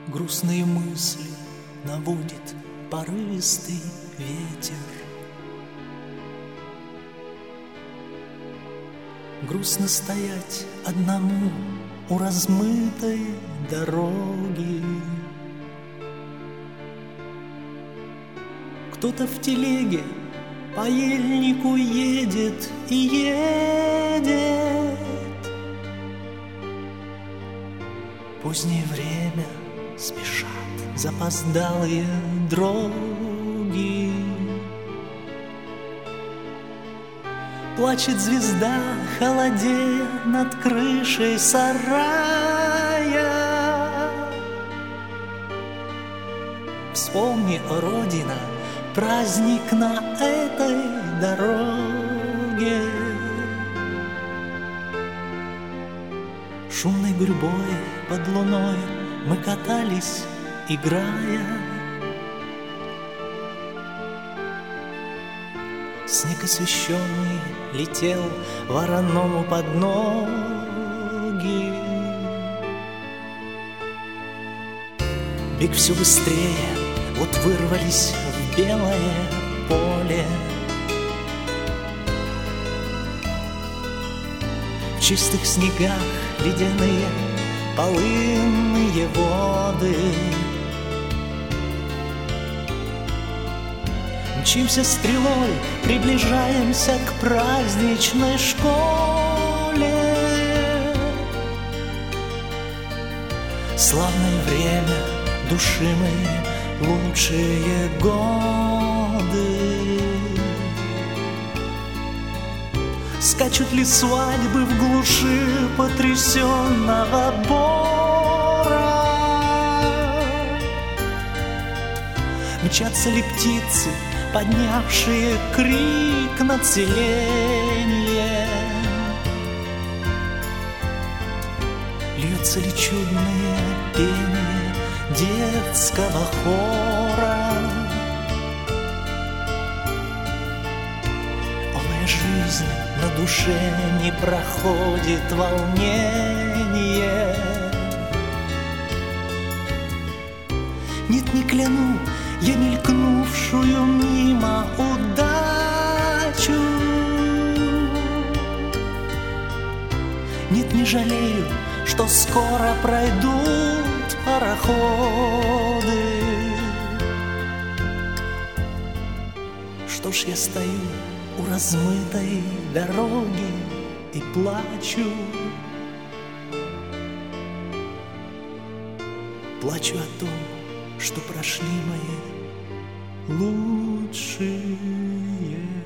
Грустные мысли наводит порывистый ветер. Грустно стоять одному у размытой дороги. Кто-то в телеге по ельнику едет и едет. Позднее время спешат запоздалые дроги. Плачет звезда, холодея над крышей сарая. Вспомни, о Родина, праздник на этой дороге. Шумной гурьбой под луной мы катались, играя. Снег освещенный летел вороному под ноги. Бег все быстрее, вот вырвались в белое поле. В чистых снегах ледяные полынные воды. Мчимся стрелой, приближаемся к праздничной школе. Славное время, души мои, лучшие годы. Скачут ли свадьбы в глуши потрясенного бора? Мчатся ли птицы, поднявшие крик на селенье? Льется ли чудное пение детского хора? О, моя жизнь, на душе не проходит волнение. Нет, не кляну я мелькнувшую мимо удачу. Нет, не жалею, что скоро пройдут пароходы. Что ж я стою у размытой дороги и плачу. Плачу о том, что прошли мои лучшие